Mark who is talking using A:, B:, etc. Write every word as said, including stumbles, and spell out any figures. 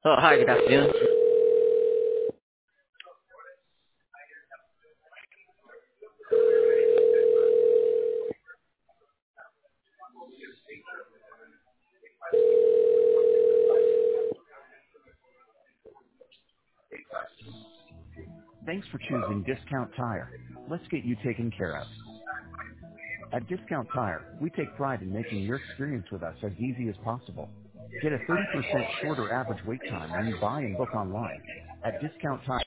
A: Oh, hi, good afternoon.
B: Thanks for choosing Discount Tire. Let's get you taken care of. At Discount Tire, we take pride in making your experience with us as easy as possible. Get a thirty percent shorter average wait time when you buy and book online. At Discount Tire,